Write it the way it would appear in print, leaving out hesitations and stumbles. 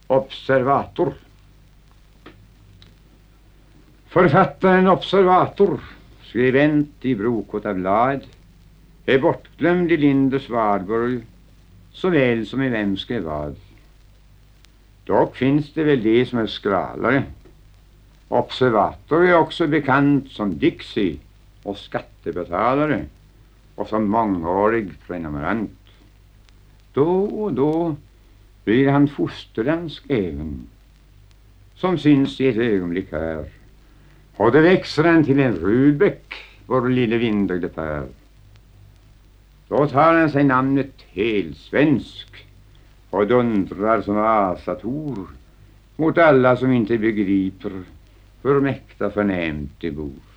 Observator. Författaren Observator, skribent i Brokota blad, är bortglömd i Linders Varborg såväl som i Vem skrev vad. Dock finns det väl det som är skralare. Observator är också bekant som Dixie och skattebetalare och som mångårig prenumerant. Då och då blir han fosterländsk även, som syns i ett ögonblick här. Och det växer han till en Rudbeck, vår lille vindögde Per. Då tar han sig namnet helsvensk och dundrar som asator mot alla som inte begriper hur mäkta förnämt det bor.